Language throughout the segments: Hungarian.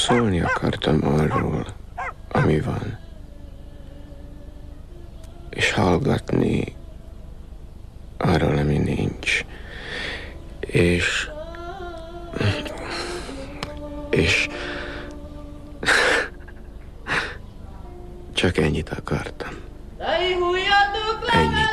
Szólni akartam arról, ami van. És hallgatni arról, ami nincs. És csak ennyit akartam. Ennyit.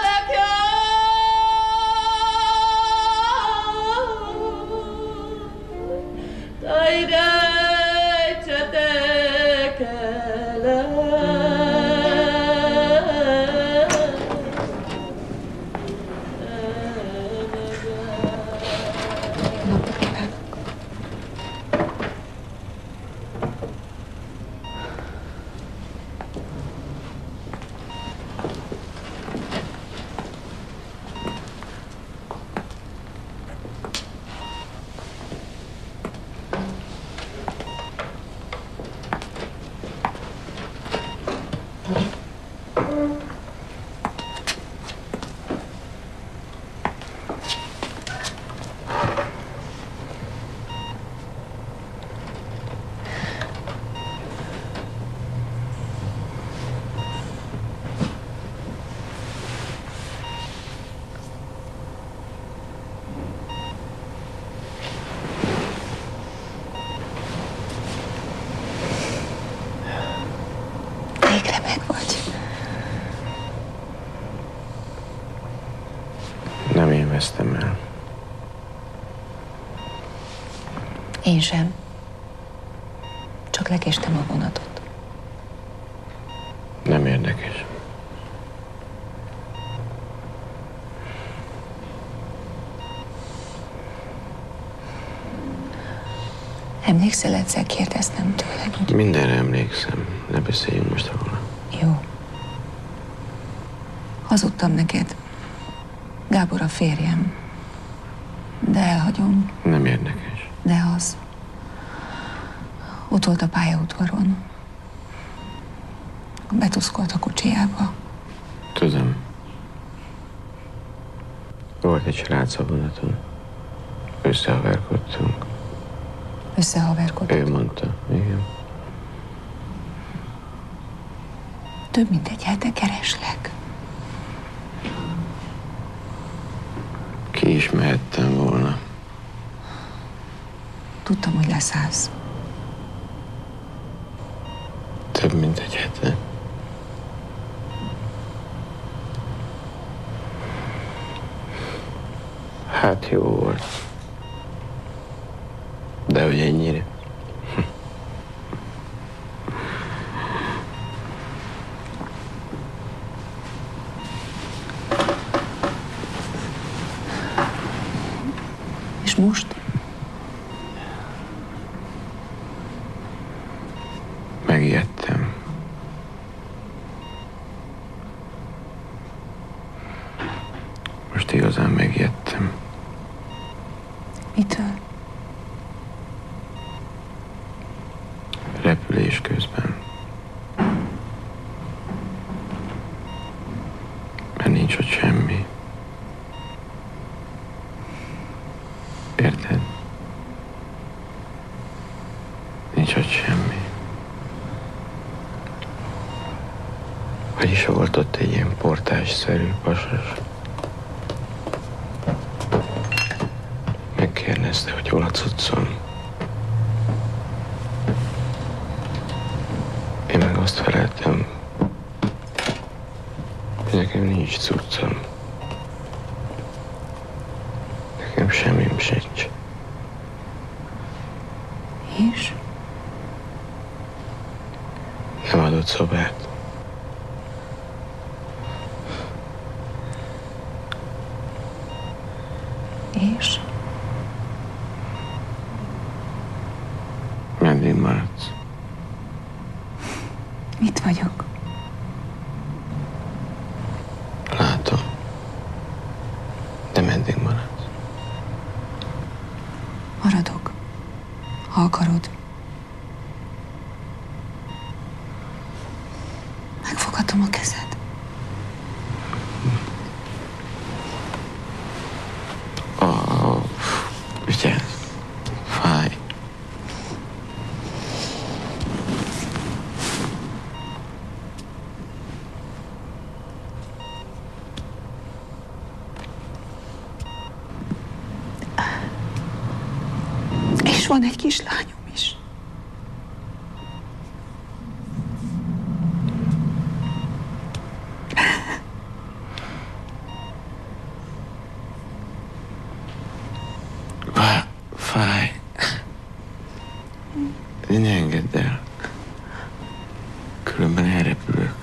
Végre meg vagy. Nem én vesztem el. Én sem. Csak lekéstem a vonatot. Nem érdekes. Emlékszel, egyszer kérdeztem tőled, hogy... Mindenre emlékszem. Ne beszéljünk most róla. Jó. Hazudtam neked. Gábor a férjem. De elhagyom. Nem érdekes. De az. Ott volt a pályaudvaron. Betuszkolt a kocsijába. Tudom. Volt egy srác a vonaton. Összehaverkodtunk. Összehaverkodott. Ő mondta, igen. Több mint egy hete kereslek. Ki is mehettem volna. Tudtam, hogy leszállsz. Több mint egy hete. Hát jó volt. De hogy ennyire. És most? Megijedtem. Most igazán megijedtem. Mitől? Repülés közben. Mert nincs ott semmi. Érted? Nincs ott semmi. Vagyis volt ott egy ilyen portásszerű pasas. Megkérdezte, hogy hol a cuccom. Én meg azt feleltem, hogy nekem nincs cuccom. Nekem semmim sincs. És? Nem adott szobát. És? Meddig maradsz? Itt vagyok. Látom. De meddig maradsz? Maradok. Ha akarod. Megfoghatom a kezed. Vigyázz. Fáj. És van egy kislányom is. Fáj. Ne engedd el. Különben elrepülök.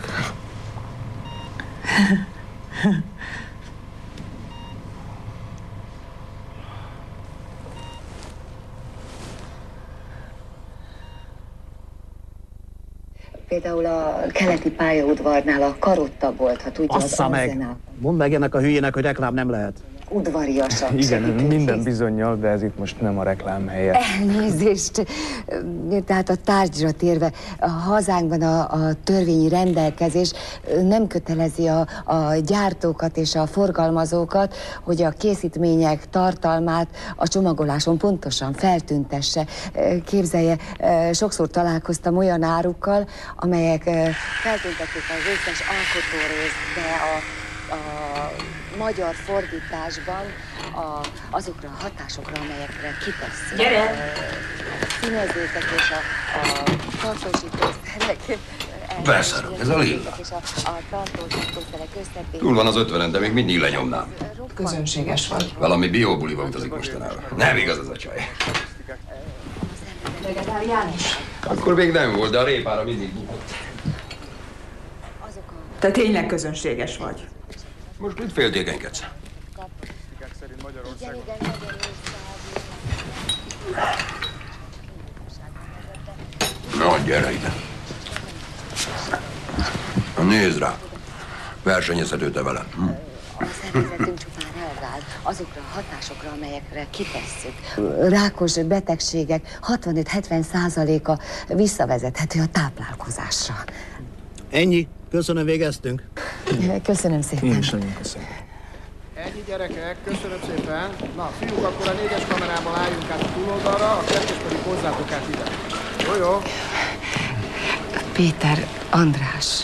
Például a keleti pályaudvarnál a karotta volt, ha tudja, Assza az meg! arzenál. Mondd meg ennek a hülyének, hogy reklám nem lehet. Udvariasak. Igen, minden bizonnyal, de ez itt most nem a reklám helye. Elnézést. Tehát a tárgyra térve, a hazánkban a törvényi rendelkezés nem kötelezi a gyártókat és a forgalmazókat, hogy a készítmények tartalmát a csomagoláson pontosan feltüntesse. Képzelje, sokszor találkoztam olyan árukkal, amelyek feltüntették az összes alkotórészt, de a magyar fordításban azokra a hatásokra, amelyekre kitesz. Gyere! A színezőkek és a tartósítószerek. Beszarok, ez a lilla. És a tartósítószerek összetétel. Túl van az 50-en, de még mindig lenyomnám. Közönséges vagy. Valami biobuliba utazik mostanában. Nem igaz az a csaj. Vegetáriánus? Akkor még nem volt, de a répára mindig bukott. Te tényleg közönséges vagy. Most mit féltékenykedsz? Na, gyere ide. Nézd rá. Versenyezhető te velem. A szervezetünk csupán reagál azokra a hatásokra, amelyekre kitesszük. Rákos betegségek 65-70%-a visszavezethető a táplálkozásra. Ennyi. Köszönöm, végeztünk. Köszönöm szépen. Én is nagyon köszönöm. Ennyi gyerekek, köszönöm szépen. Na, fiúk, akkor a 4-es kamerával álljunk át a túloldalra, a 2-es pedig hozzátok át ide. Jó, jó? Péter, András.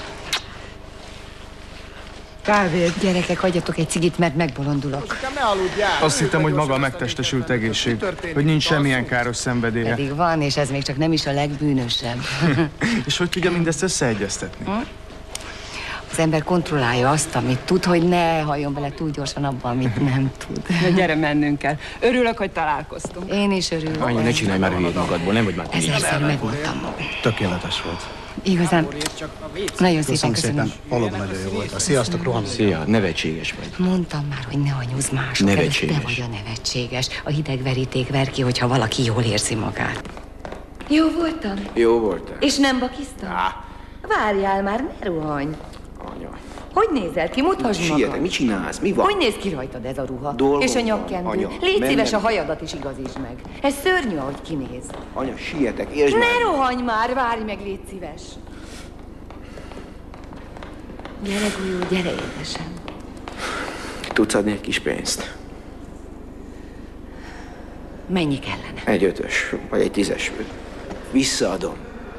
Kávét. Gyerekek, adjatok egy cigit, mert megbolondulok. Most ne aludjál. Azt hittem, hogy maga a megtestesült egészség, hogy nincs semmilyen káros szenvedélye. Pedig van, és ez még csak nem is a legbűnösebb. És hogy tudja mindezt összeegyeztetni? Az ember kontrollálja azt, amit tud, hogy ne halljon bele túl gyorsan abba, amit nem tud. Na gyere, mennünk kell. Örülök, hogy találkoztunk. Én is örülök. Anyu, ne csinálj már hülyét magadból, nem vagy már Ezerszer megmondtam magam. Tökéletes volt. Igazán, nagyon szépen Köszönöm köszönöm. szépen. Valóban nagyon jó volt. Sziasztok, rohanok. Szia, nevetséges vagy. Mondtam már, hogy ne anyuzz mások. Nevetséges. Te vagy a nevetséges. A hideg veríték ver ki, hogyha valaki jól érzi magát. Jó voltam? Jó voltál? És nem bakiztam? Várjál már, ne rohanj. Anya. Hogy nézel ki? Mutasd Sietek, magad. mit csinálsz? Mi van? Hogy néz ki rajtad ez a ruha? Dolgom és a van, nyakkendő? anya. Légy Mennem szíves, a kell. hajadat is igazítsd meg. Ez szörnyű, ahogy kinéz. Anya, sietek, értsd Ne már. rohanj már, várj meg, légy szíves. Gyere, Gulyó, gyere, édesem. Tudsz adni egy kis pénzt? Mennyi kellene? Egy 5-ös, vagy egy 10-es. Visszaadom.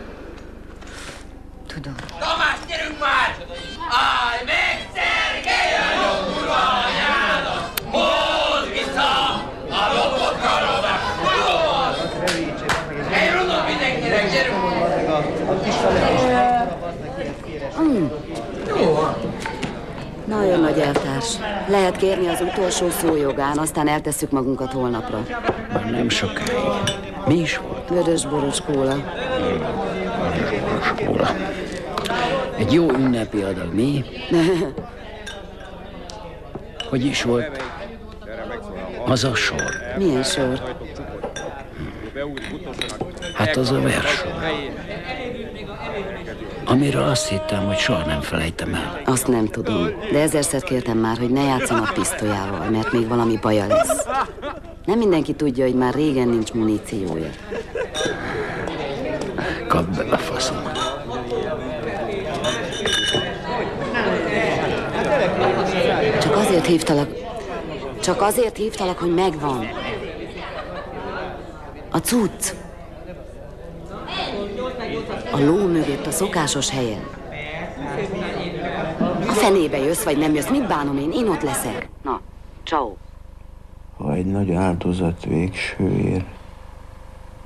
Tudom. Tamás, gyerünk már! Állj meg, Szergej! A kurva anyádat! Hozd vissza a lopott karodat! Hey, rondom mindenkinek, gyerünk! Nagyon nagy eltárs. Lehet kérni az utolsó szójogán, aztán eltesszük magunkat holnapra. Már nem sokáig. Mi is volt? Vörös-boros kóla. Skóla. Egy jó ünnepi adag, mi? Hogy is volt? Az a sor. Milyen sor? Hát az a versor. Amiről azt hittem, hogy soha nem felejtem el. Azt nem tudom, de ezerszer kértem már, hogy ne játszon a pisztolyával, mert még valami baja lesz. Nem mindenki tudja, hogy már régen nincs muníciója. Kapd be a faszomat. Csak azért hívtalak, hogy megvan. A cucc. A ló mögött, a szokásos helyen. A fenébe jössz, vagy nem jössz, mit bánom én ott leszek. Na, ciao. Ha egy nagy áldozat végsőért,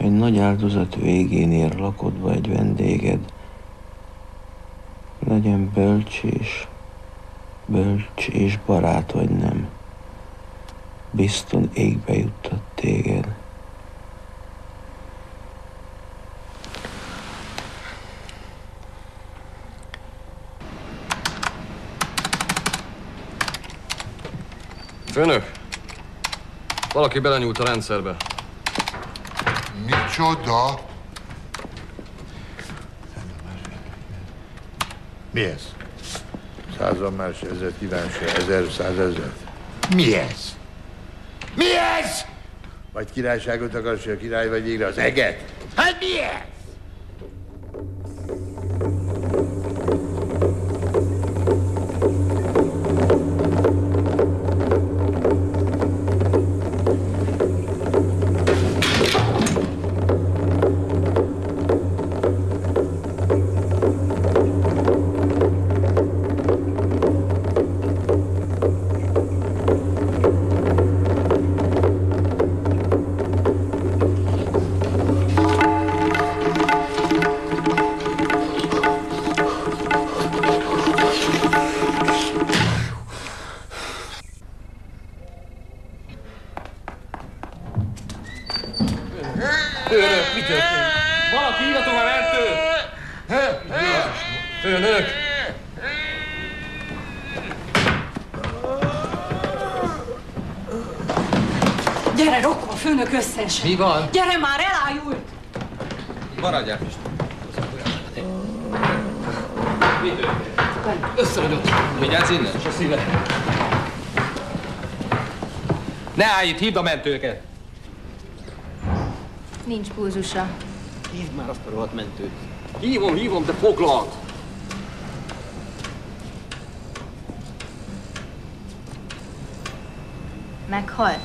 Egy nagy áldozat végén ér lakodva egy vendéged. Legyen bölcs és barát vagy nem. Bizton égbe juttat téged. Főnök! Valaki belenyúlt a rendszerbe. Micsoda? Mi ez? 100 más, 1000 kívánság, 1000, 100 000. Mi ez? Mi ez? Vagy királyságot akarsz, a király, vagy végre az eget? Hát mi ez? Főnök, mi történt? Valaki írjatok a mentőt! Főnök! Gyere, Rokko, a főnök összes! Mi van? Gyere már, elájult! Maradjál, Pista. Mi történt? Összeragyott. Vigyázz innen! És a szíve. Ne állj itt, hívd a mentőket! Nincs pulzusa. Hívd már azt a rohadt mentőt. Hívom, de foglalt! Meghalt.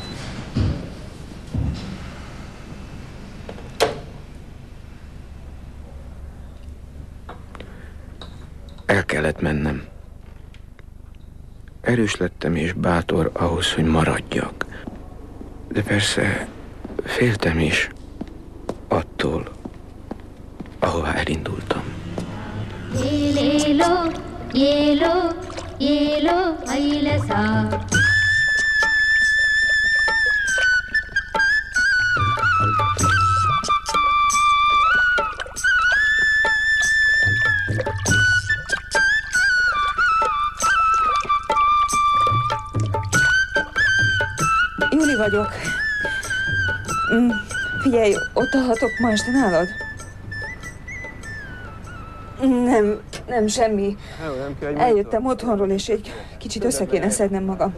El kellett mennem. Erős lettem és bátor ahhoz, hogy maradjak. De persze féltem is attól, ahová elindultam. Júli vagyok. Figyelj, ott alhatok ma este nálad? Nem, semmi. Eljöttem otthonról, és egy kicsit össze kéne szednem magam.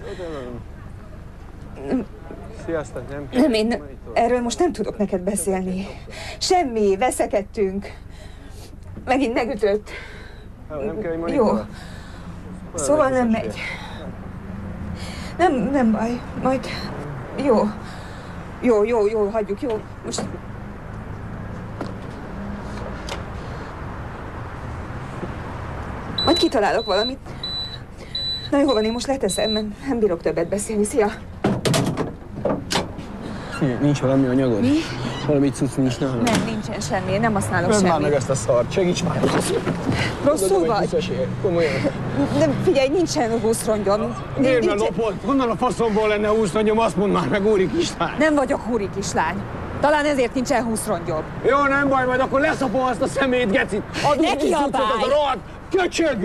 Nem, én erről most nem tudok neked beszélni. Semmi, veszekedtünk. Megint megütött. Jó. Szóval nem megy. Nem baj, majd... Jó, hagyjuk, jó. Most... Majd kitalálok valamit. Na jó van, én most leteszem, mert nem bírok többet beszélni. Szia! Nincs valami anyagod? Mi? Valami cucc nincs nálam? Nem, nincsen semmi, én nem használok semmit. semmit. Már meg ezt a szart, segíts már! Rosszul vagy? Komolyan. Nem, figyelj, nincsen húszrongyom. Miért ne lopod? Honnan a faszomból lenne húszrongyom? Azt mondd már meg, úri kislány! Nem vagyok húri kislány. Talán ezért nincsen húszrongyom. Jó, nem baj, majd akkor leszapom azt a szemét, gecit! Ne kiabálj! Az a rohadt köcsög!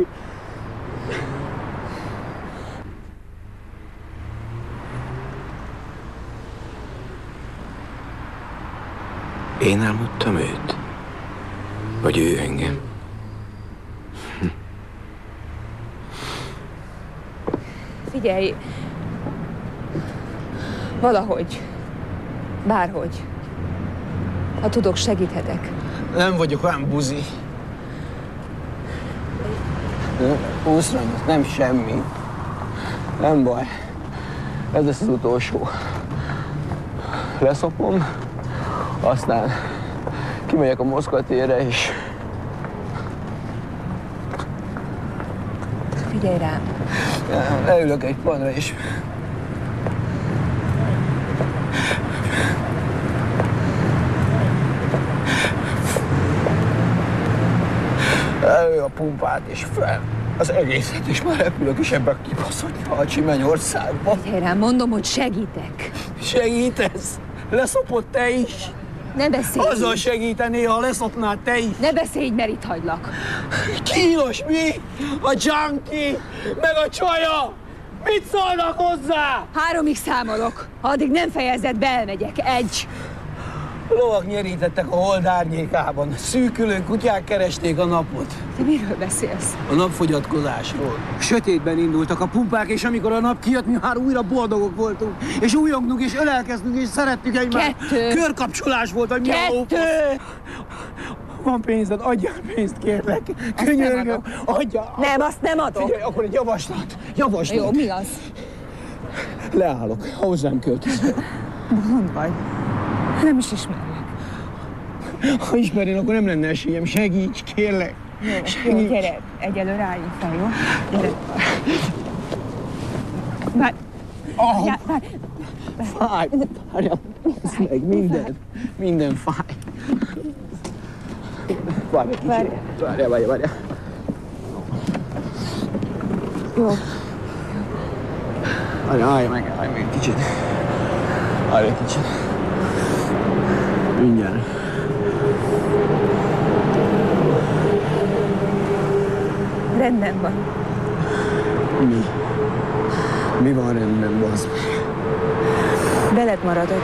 Én álmodtam őt? Vagy ő engem? Figyelj, valahogy, bárhogy, ha tudok, segíthetek. Nem vagyok olyan buzi. Húszrongyom, nem semmi. Nem baj. Ez lesz az utolsó. Leszopom, aztán kimegyek a Moszkva térre, és... Figyelj rám. Leülök egy padra, és... Elő a pumpát és fel. Az egészet, és már repülök is ebbe a kibaszott halcsi Mennyországba. Figyelj rám, mondom, hogy segítek. Segítesz? Leszopott te is? Ne beszélj! Azzal segítenél, ha leszopnád te is. Ne beszélj, mert itt hagylak. Kínos mi? A junkie, meg a csaja! Mit szólnak hozzá? 3-ig számolok. Ha addig nem fejezed be, elmegyek. 1. Lovak nyerítettek a hold árnyékában. Szűkülő kutyák keresték a napot. Te miről beszélsz? A napfogyatkozásról. Sötétben indultak a pumpák, és amikor a nap kijött, mi már újra boldogok voltunk. És újongnunk, és ölelkeztünk, és szerettük egymást. 2. Körkapcsolás volt, hogy mi a 2. Van pénzed, adjál pénzt, kérlek. Könyörgöm, adjál. Nem, azt nem adok. Figyelj, akkor egy javaslat. Javaslat. Jó, mi az? Leállok, hozzám költözöl. Bolond vagy. Nem is ismerlek. Ha ismernél, akkor nem lenne esélyem. Segíts, kérlek. Jó, gyere. Egyelőre álljunk fel, jó? Gyere. Várj. Fáj. Várjál, meg minden fáj. Várjál. Jó. Állj meg egy kicsit. Állj egy kicsit. Mindjárt. Rendben van. Mi van rendben, bazd? Veled maradok.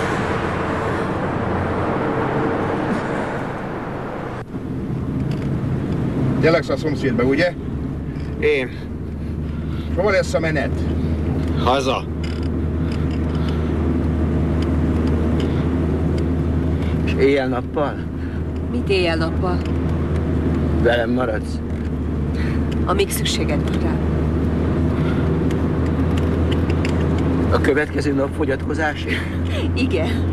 Te laksz a szomszédba, ugye? Én. Hova lesz a menet? Haza. És éjjel-nappal? Mit éjjel-nappal? Velem maradsz? Amíg szükséged van rá. A következő nap fogyatkozásig? Igen.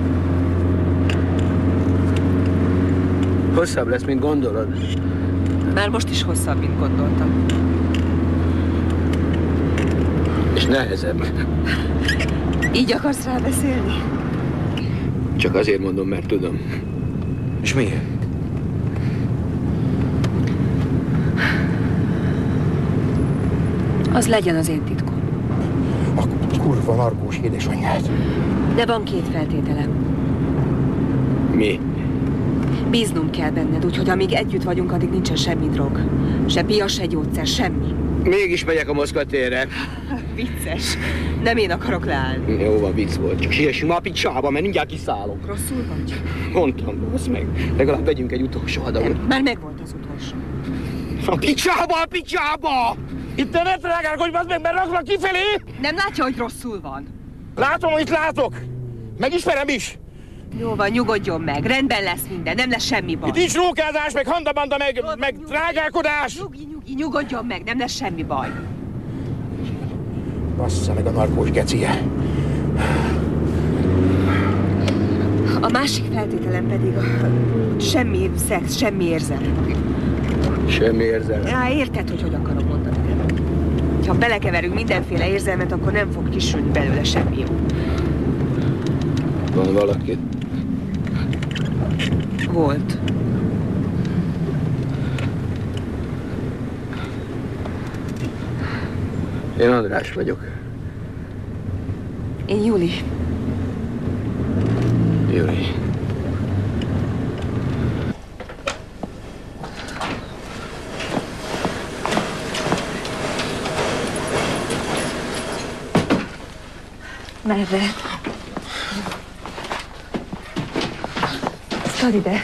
Hosszabb lesz, mint gondolod. Már most is hosszabb, mint gondoltam. És nehezebb. Így akarsz rá beszélni? Csak azért mondom, mert tudom. És miért? Az legyen az én titkom. A kurva narkós édesanyját. De van 2 feltételem. Mi? Bíznom kell benned, úgyhogy amíg együtt vagyunk, addig nincsen semmi drog. Se pia, se gyógyszer, semmi. Mégis megyek a Moszkva térre. Vicces. Nem én akarok leállni. Jó, van, vicc volt. Csak siessünk már a picsába, mert mindjárt kiszállok. Rosszul vagy? Mondtam, basz meg. Legalább vegyünk egy utolsó adagot. Nem, már megvolt az utolsó. A picsába! Itt ne trágálkodj, basz meg, mert raklak kifelé! Nem látja, hogy rosszul van? Látom, hogy látok! Megismerem is! Jó van, nyugodjon meg. Rendben lesz minden, nem lesz semmi baj. Itt nincs rókázás, meg handabanda, meg trágálkodás! Nyugi, nyugodjon meg, nem lesz semmi baj. Bassza meg a narkós gecie. A másik feltételem pedig semmi szex, semmi érzelem. Semmi érzelem. Já, érted, hogy akarom mondani neked. Ha belekeverünk mindenféle érzelmet, akkor nem fog kisülni belőle semmi jó. Van valaki? Volt. Én András vagyok. Én Juli. Juli. Merre? Szad ide.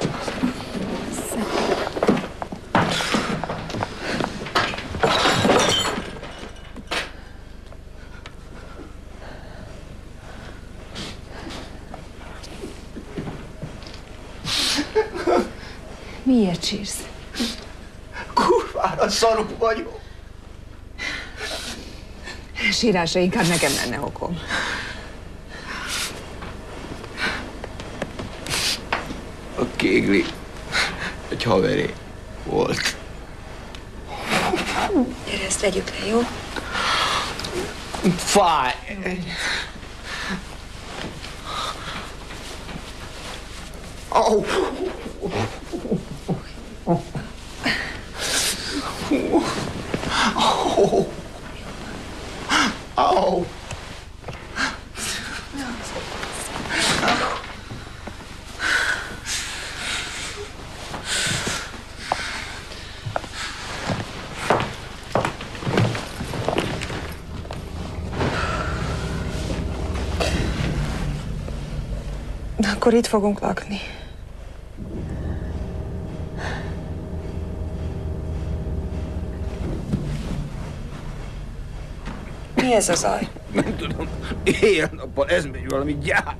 Miért sírsz? Kurvára szarú vagyok. Sírásra inkább nekem lenne okom. A Kégli egy haveré volt. Gyere, ezt tegyük le, jó? Fáj! Au! De akkor itt fogunk lakni. Mi ez a zaj? Nem tudom, éjjel-nappal ez megy valami gyár.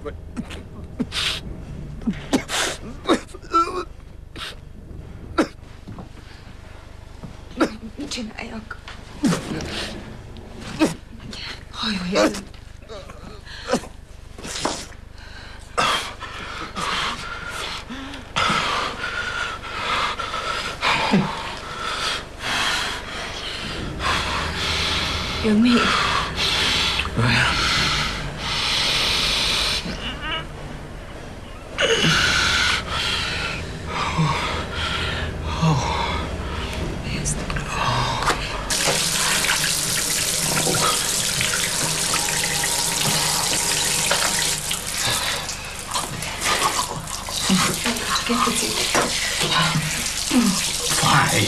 Mit csináljak? Hajolj el. Jön még. Fáj.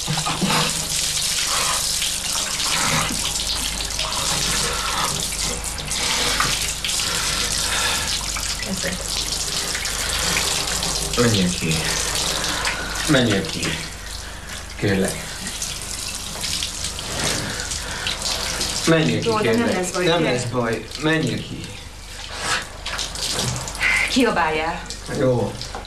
Menjél ki. Menjél ki. Kérlek. Menjél ki, Jó, de kérlek. nem lesz baj, Nem kérlek. lesz baj. Menjél ki. Kiabáljál. Jó.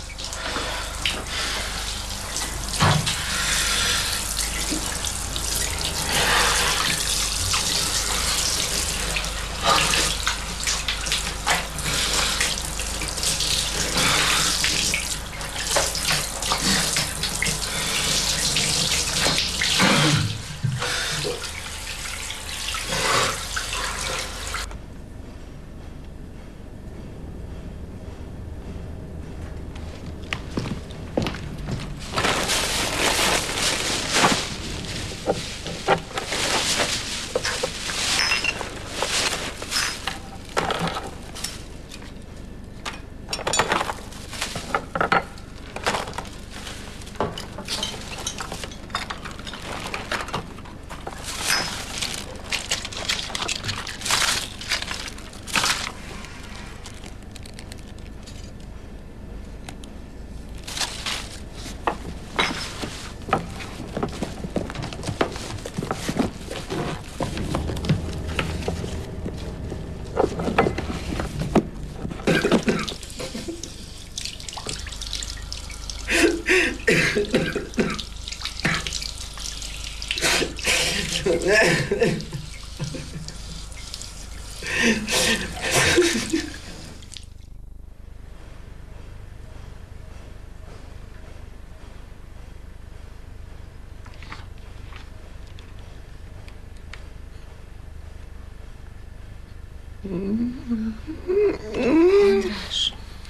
András.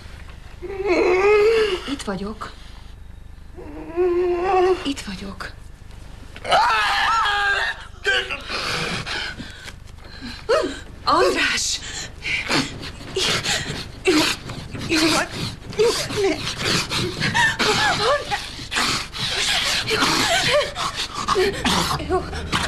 Itt vagyok. Itt vagyok. András! Nyugodj! Nyugodj! András! Jó.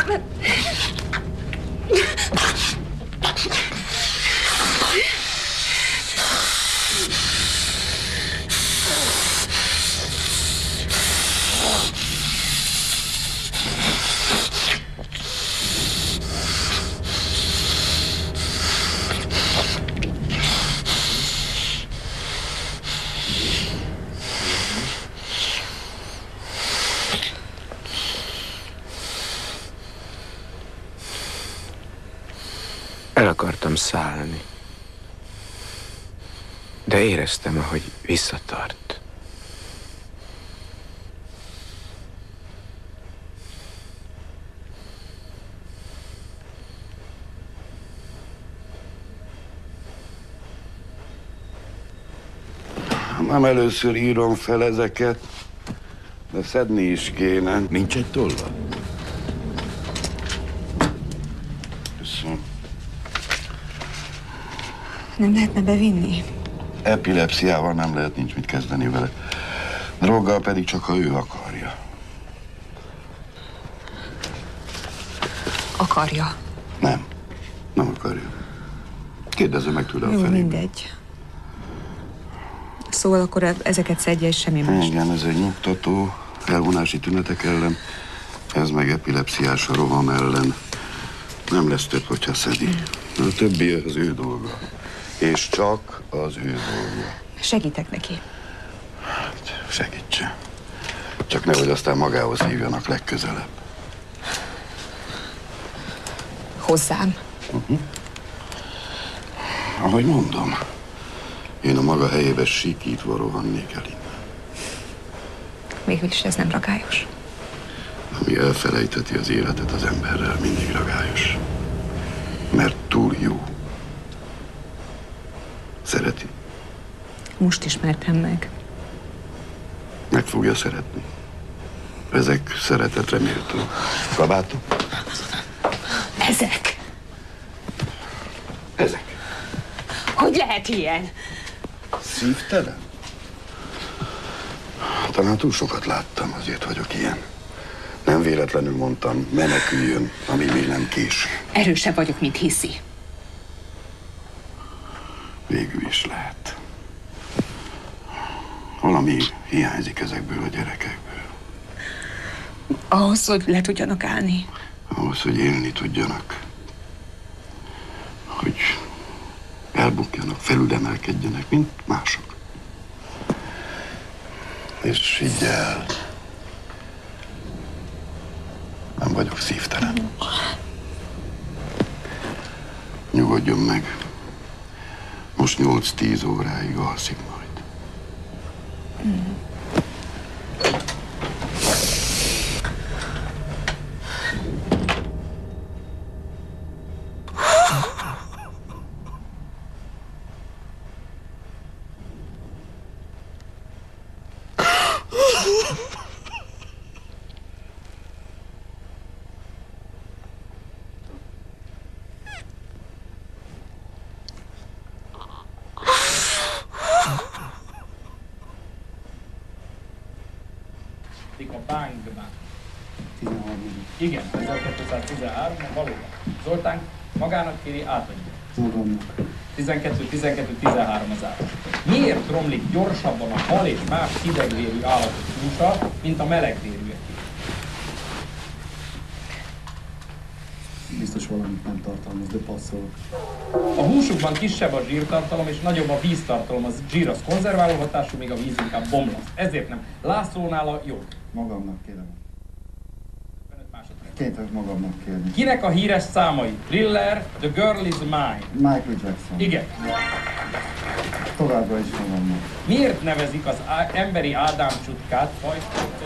El akartam szállni, de éreztem, ahogy visszatart. Nem először írom fel ezeket, de szedni is kéne. Nincs egy tolla? Köszönöm. Nem lehetne bevinni? Epilepsziával nem lehet, nincs mit kezdeni vele. Droggal pedig csak, ha ő akarja. Akarja. Nem akarja. Kérdezzem meg tőle a Jó, felé. mindegy. Szóval akkor ezeket szedje, és semmi más. Igen, ez egy nyugtató, elvonási tünetek ellen, ez meg epilepsziás a roham ellen. Nem lesz több, hogyha szedi. A többi az ő dolga. És csak az ő dolga. Segítek neki. Hát, segítse. Csak nehogy aztán magához hívjanak legközelebb. Hozzám? Ahogy mondom, én a maga helyébe sikítva rohannék el innen. Mégis ez nem ragályos. Ami elfelejteti az életet az emberrel, mindig ragályos. Mert túl jó. Szereti. Most ismertem meg. Meg fogja szeretni. Ezek szeretetre méltó. Kabátom? Ezek? Ezek. Hogy lehet ilyen? Szívtelen? Talán túl sokat láttam, azért vagyok ilyen. Nem véletlenül mondtam, meneküljön, ami még nem késő. Erősebb vagyok, mint hiszi. Végül is lehet. Valami hiányzik ezekből a gyerekekből. Ahhoz, hogy le tudjanak állni. Ahhoz, hogy élni tudjanak. Hogy elbukjanak, felülemelkedjenek, mint mások. És higgye el, nem vagyok szívtelen. Nyugodjon meg. Most 8-10 óráig alszik majd. A Bánkban. Igen, 1213, valóban. Zoltán magának kéri, átadja. Magamnak. 12-13 az át. Miért romlik gyorsabban a hal és más hidegvérű állatok húsa, mint a melegvérűek? Biztos valamit nem tartalmaz, de passzol. A húsukban kisebb a zsírtartalom és nagyobb a víztartalom. A zsír az konzerváló hatású, míg a víz inkább bomlaszt. Ezért nem. Lászlónál a jó. Magamnak kérem. Kénytelen magamnak kérni. Kinek a híres számai? Thriller, The Girl Is Mine. Michael Jackson. Igen. Továbbra is magamnak. Miért nevezik az emberi Ádám csutkát fajta?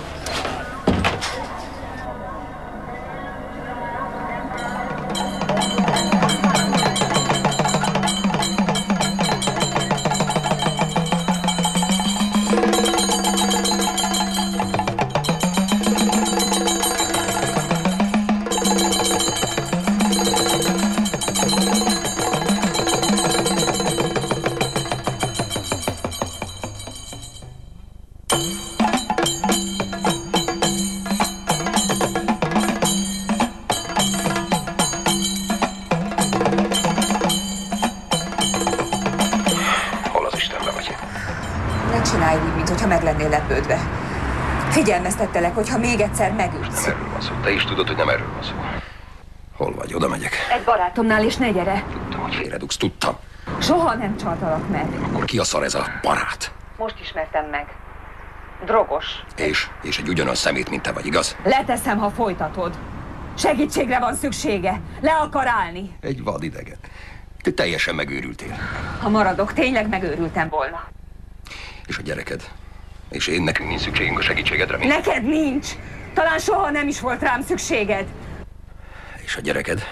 Meg lennél lepődve. Figyelmeztettelek, hogyha még egyszer megütsz. Nem erről van szó. Te is tudod, hogy nem erről van szó. Hol vagy? Oda megyek. Egy barátomnál, és ne gyere. Tudtam, hogy félredugsz. Tudtam. Soha nem csaltalak meg. Akkor ki a szar ez a barát? Most ismertem meg. Drogos. És egy ugyanaz szemét, mint te vagy, igaz? Leteszem, ha folytatod. Segítségre van szüksége. Le akar állni. Egy vadidegen. Te teljesen megőrültél. Ha maradok, tényleg megőrültem volna. És a gyereked? És én, nekünk nincs szükségünk a segítségedre, mi? Neked nincs! Talán soha nem is volt rám szükséged. És a gyereked?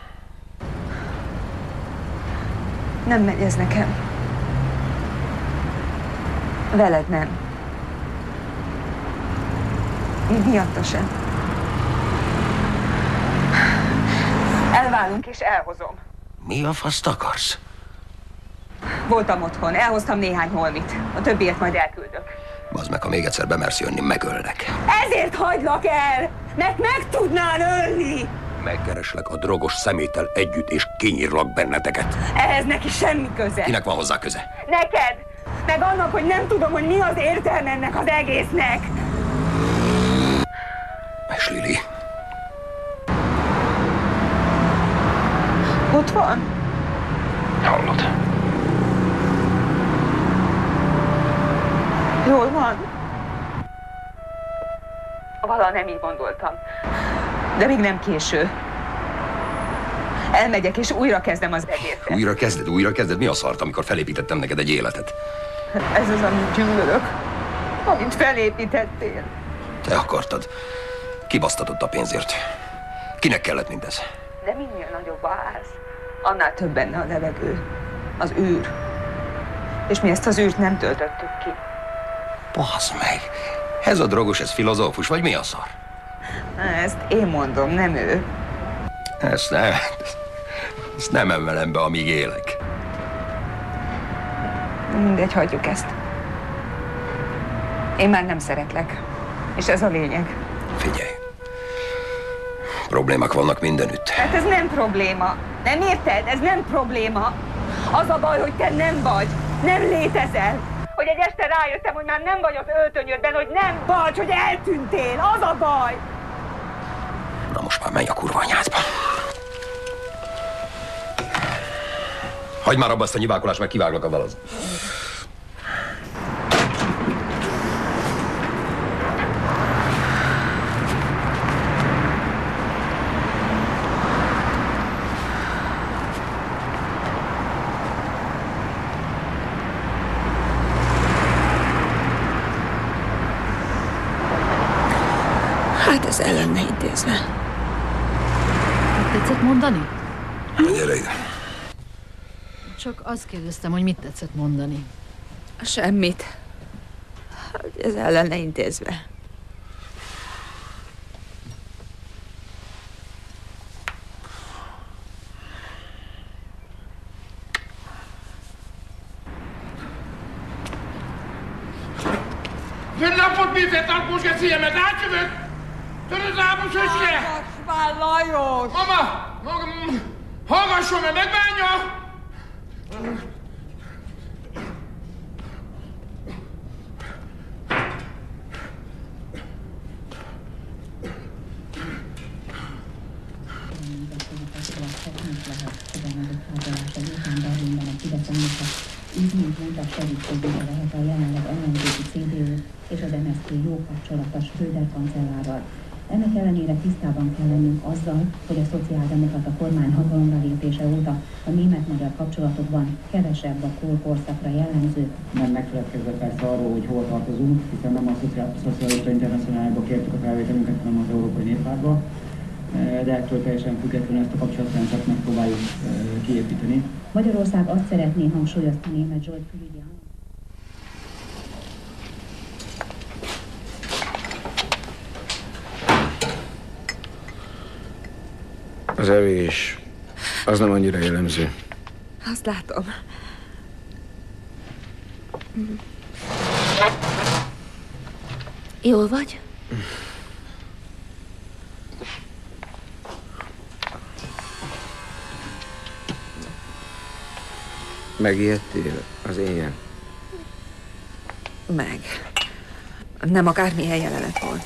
Nem megy ez nekem. Veled nem. Miatta sem. Elválunk és elhozom. Mi a faszt akarsz? Voltam otthon, elhoztam néhány holmit. A többiet majd elküldök. Bazd meg, ha még egyszer bemersz jönni, megöllek. Ezért hagylak el, mert meg tudnál ölni! Megkereslek a drogos szeméttel együtt, és kinyírlak benneteket. Ehhez neki semmi köze. Kinek van hozzá köze? Neked! Meg annak, hogy nem tudom, hogy mi az értelme ennek az egésznek. És Lili? Ott van? Hallod? Jól van. Valaha nem így gondoltam. De még nem késő. Elmegyek és újra kezdem az egészet. Újra kezded? Mi a szart, amikor felépítettem neked egy életet? Ez az, amit gyűlölök. Amit felépítettél. Te akartad. Kibasztatott a pénzért. Kinek kellett mindez? De minél nagyobb a ház, annál több benne a levegő. Az űr. És mi ezt az űrt nem töltöttük ki. Baszd meg! Ez a drogos, ez filozófus, vagy mi a szar? Ezt én mondom, nem ő. Ezt nem emelem be, amíg élek. Mindegy, hagyjuk ezt. Én már nem szeretlek. És ez a lényeg. Figyelj. Problémák vannak mindenütt. Hát ez nem probléma. Nem érted? Ez nem probléma. Az a baj, hogy te nem vagy. Nem létezel. Hogy egy este rájöttem, hogy már nem vagy az öltönyödben, hogy nem vagy, hogy eltűntél. Az a baj. Na most már menj a kurva anyádba. Hagyd már abba ezt a nyivákolást, meg kiváglak a valasz. Hát ez el lenne intézve. Mit tetszett mondani? Gyere ide. Csak azt kérdeztem, hogy mit tetszett mondani. Semmit. Hogy ez el lenne intézve. Fönn napot nézett alpós eszélyemet, átjövök! Töröd lábos öcske! Hallgass már, Lajos! Mama! Hallgasson, mert megbánja! Izmint mondtak segítségére lehet a jelenleg ellenzéki CDU és az MSZP jó kapcsolatos Schröder kancellárral. Ennek ellenére tisztában kell lennünk azzal, hogy a szociáldemokrata kormány hatalomra lépése óta a német-magyar kapcsolatokban kevesebb a korszakra jellemző. Nem megfeledkezve persze arról, hogy hol tartozunk, hiszen nem a Szocialista Internacionálba kértük a felvételünket, hanem az Európai Néppártba. De ettől teljesen függetlenül ezt a kapcsolatrendszert megpróbáljuk kiépíteni. Magyarország azt szeretné hangsúlyozta Németh Zsolt külügyi állam. Az evés, az nem annyira jellemző. Azt látom. Jól vagy? Megijedtél az éjjel? Meg. Nem akármilyen jelenet volt.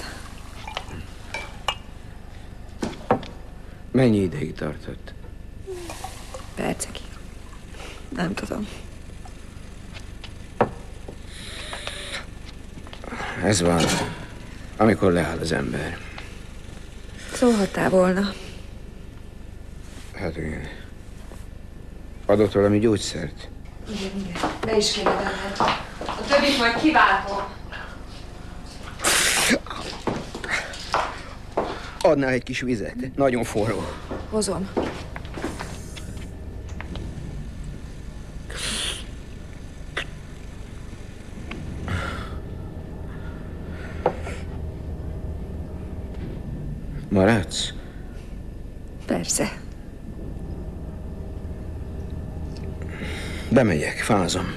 Mennyi ideig tartott? Percekig. Nem tudom. Ez van, amikor leáll az ember. Szólhattál volna. Hát igen. Adott valami gyógyszert? Igen. Be is kéne venned. A többit majd kiváltom. Adnál egy kis vizet. Nagyon forró. Hozom. Maradsz? Persze. Bemegyek, fázom.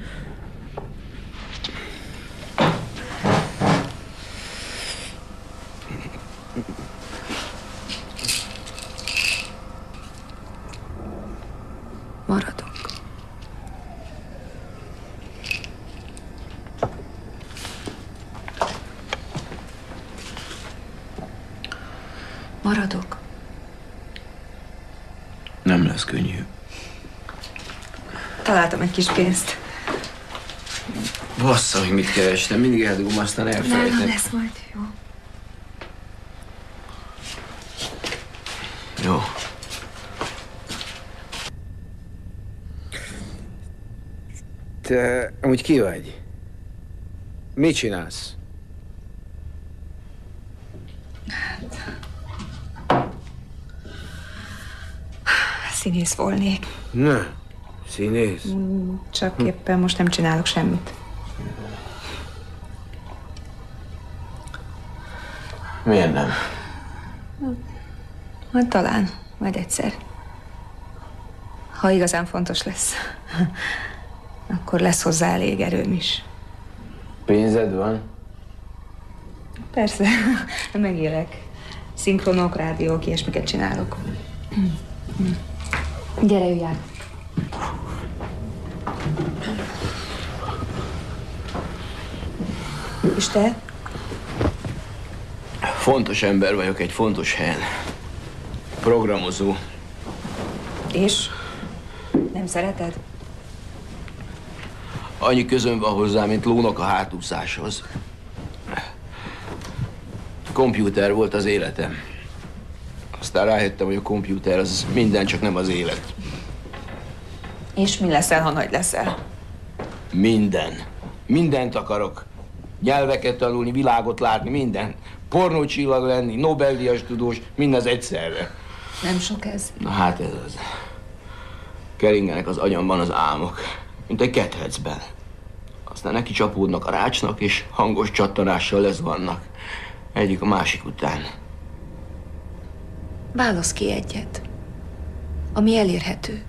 Maradok. Maradok. Nem lesz könnyű. Találtam egy kis pénzt. Bassza, hogy mit kerestem. Mindig eldugom, aztán elfelejtem. Nem lesz majd jó. Jó. Te amúgy ki vagy? Mit csinálsz? Színész volnék. Ne, színész? Csak éppen most nem csinálok semmit. Miért nem? Majd talán, majd egyszer. Ha igazán fontos lesz, akkor lesz hozzá elég erőm is. Pénzed van? Persze, megélek. Szinkronok, rádiók, ilyesmiket csinálok. Gyere, ülj át. És te? Fontos ember vagyok egy fontos helyen. Programozó. És? Nem szereted? Annyi közön van hozzá, mint lónak a hátúszáshoz. Kompjúter volt az életem. Aztán rájöttem, hogy a kompjúter az minden, csak nem az élet. És mi leszel, ha nagy leszel? Minden. Mindent akarok. Nyelveket tanulni, világot látni, minden. Pornócsillag lenni, Nobel-díjas tudós, mindaz egyszerre. Nem sok ez? Na hát ez az. Keringenek az agyamban az álmok, mint egy ketrecben. Aztán neki csapódnak a rácsnak, és hangos csattanással lezvannak. Egyik a másik után. Válasz ki egyet, ami elérhető.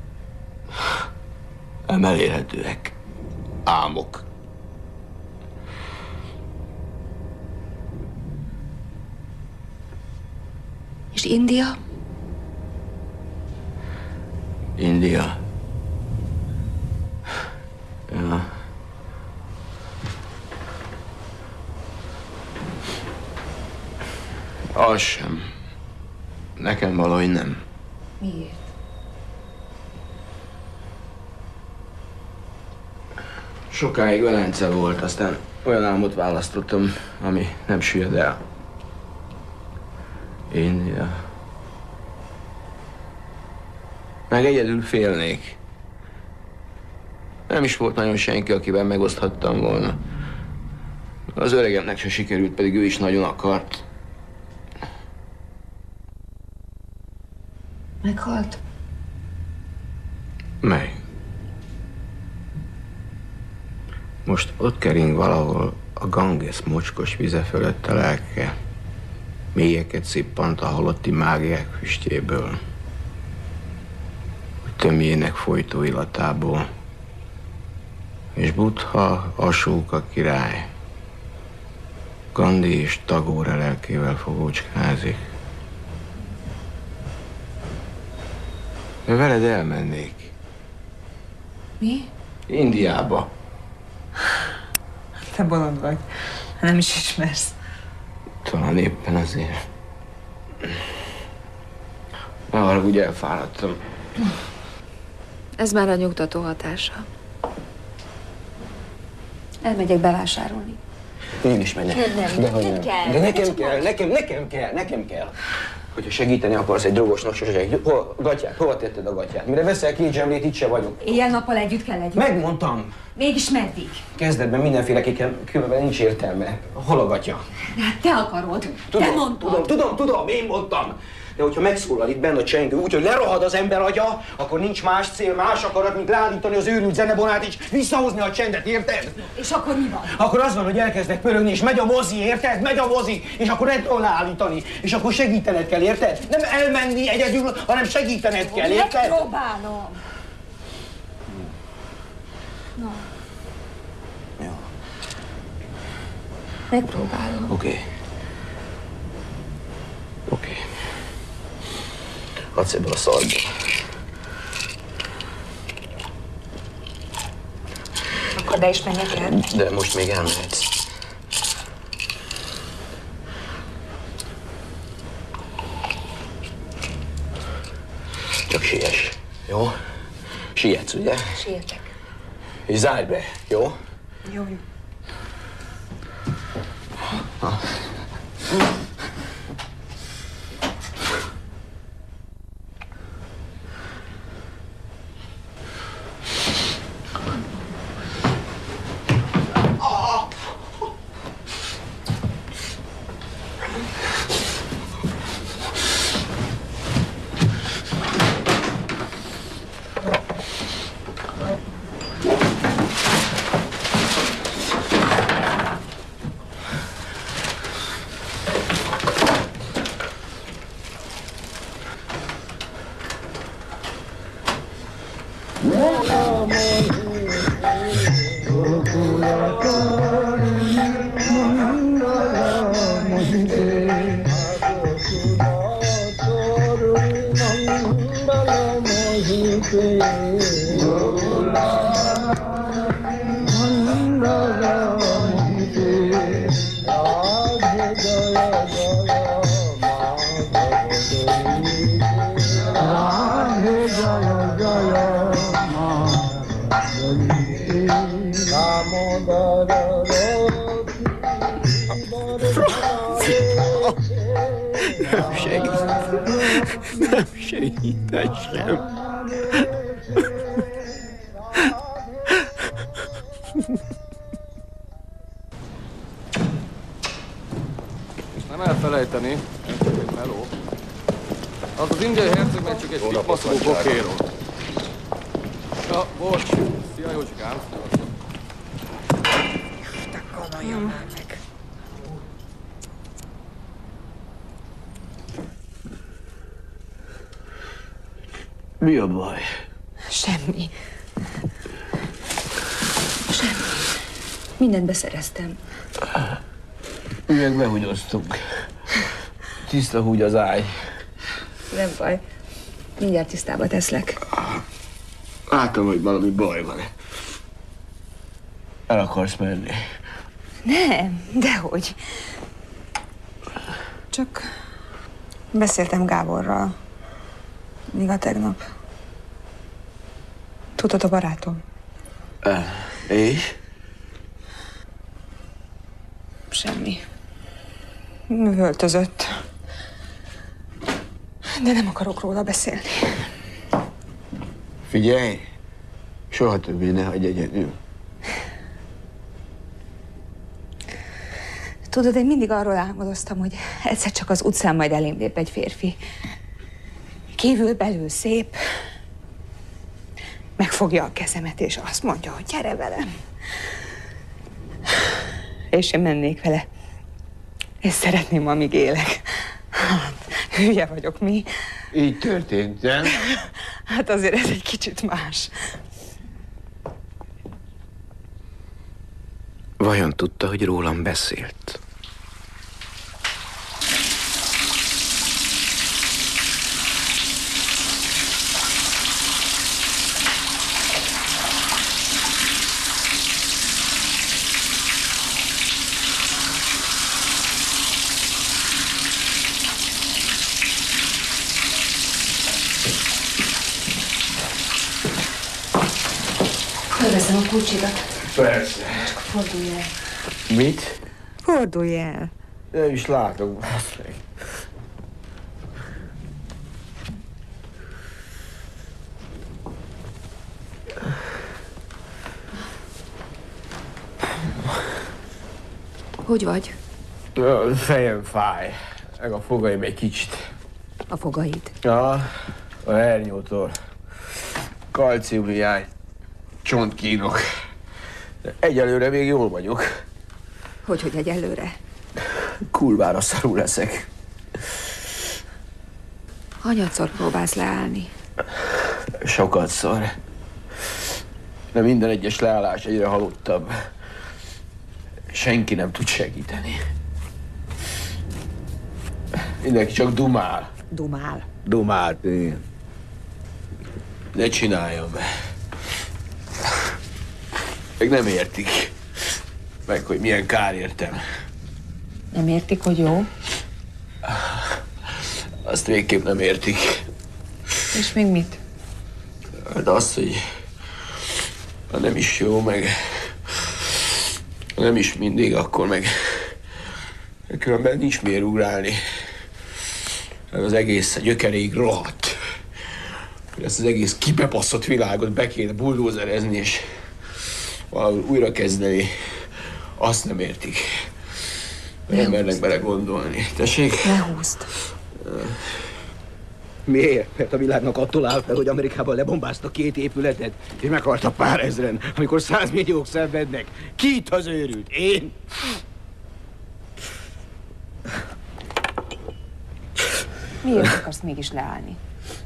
Nem elérhetőek. Álmok. És India? India. Ja. Az sem. Nekem valahogy nem. Miért? Sokáig Velence volt, aztán olyan álmot választottam, ami nem süllyed el. India. Meg egyedül félnék. Nem is volt nagyon senki, akivel megoszthattam volna. Az öregemnek se sikerült, pedig ő is nagyon akart. Meghalt? Meg. Most ott kering valahol a Ganges mocskos vize fölött a lelke. Mélyeket szippant a halotti mágiák füstjéből. Hogy tömjének folytó illatából. És Buddha, Asóka király. Gandhi és Tagore lelkével fogócskázik. De veled elmennék. Mi? Indiába. Te bolond vagy. Nem is ismersz. Talán éppen azért. Ne haragudj, elfáradtam. Ez már a nyugtató hatása. Elmegyek bevásárolni. Én is megyek. Nem kell. De nekem kell. Hogyha segíteni akarsz egy drogosnak, se segít. Gatyát, hova tetted a gatyát? Mire veszel 2 zsemlét, itt se vagyok. Éjjel-nappal együtt kell legyünk. Megmondtam. Mégis meddig? Kezdetben mindenféleképpen különben nincs értelme. Hol a gatya? De hát te akarod. Te mondtad. Tudom, én mondtam. De hogyha megszólal itt benne a csengő úgy, hogy lerohad az ember agya, akkor nincs más cél, más akarat, mint leállítani az őrült zenebonát és visszahozni a csendet, érted? És akkor mi van? Akkor az van, hogy elkezdek pörögni, és megy a mozi, érted? Megy a mozi, és akkor nem tudom leállítani. És akkor segítened kell, érted? Nem elmenni egyedül, hanem segítened kell, érted? Megpróbálom. No. Jó. Megpróbálom. Oké. Adsz ebből a szarból. Akkor de is menjek el. De most még elmehetsz. Csak siess, jó? Sietsz, ugye? Sietek. És zárj be, jó? Jó. Nem segített sem. Nem elfelejteni, ez csak egy meló. Az az indiai herceg meg csak egy kipaszoló kokéró. Ja, bocs. Szia, Jócsikám. Te komolyan már meg. Mi a baj? Semmi. Mindent beszereztem. Mi meg behúgyoztunk. Tiszta húgy az ágy. Nem baj. Mindjárt tisztába teszlek. Látom, hogy valami baj van. El akarsz menni? Nem, dehogy. Csak beszéltem Gáborral. Még a tegnap. Tudod, a barátom. És? Semmi. Üvöltözött. De nem akarok róla beszélni. Figyelj! Soha többé ne hagyj egyedül. Tudod, én mindig arról álmodoztam, hogy egyszer csak az utcán majd elém lép egy férfi. Kívül-belül szép. Megfogja a kezemet, és azt mondja, hogy gyere velem. És én mennék vele. És szeretném, amíg élek. Hát, hülye vagyok, mi? Így történt, nem? Hát azért ez egy kicsit más. Vajon tudta, hogy rólam beszélt? Fölveszem a kulcsidat. Persze. Csak fordulj el. Mit? Fordulj el. Nem is látok, basz meg. Hogy vagy? A fejem fáj, meg a fogaim egy kicsit. A fogaid? Ja, a hernyótól. Kalciumhiány, csontkínok. De egyelőre még jól vagyok. Hogy egyelőre? Kurvára szarul leszek. Hanyatszor próbálsz leállni? Sokatszor. De minden egyes leállás egyre halottabb. Senki nem tud segíteni. Mindenki csak dumál. Dumál. Dumál, igen. Ne csináljam. Meg nem értik. Meg, hogy milyen kár értem. Nem értik, hogy jó? Azt végképp nem értik. És még mit? Hát azt, hogy ha nem is jó, meg ha nem is mindig, akkor meg különben nincs miért ugrálni. Az egész gyökeréig rohadt. Ezt az egész kibebasszott világot be kéne buldózerezni, és valahol újra kezdeni. Azt nem értik. Nem mernek bele gondolni. Tessék? Ne húzd. Miért? Mert a világnak attól áll fel, hogy Amerikában lebombáztak 2 épületet, és meghaltak pár ezren, amikor 100 milliók szenvednek. Ki itt az őrült? Én? Miért akarsz mégis leállni?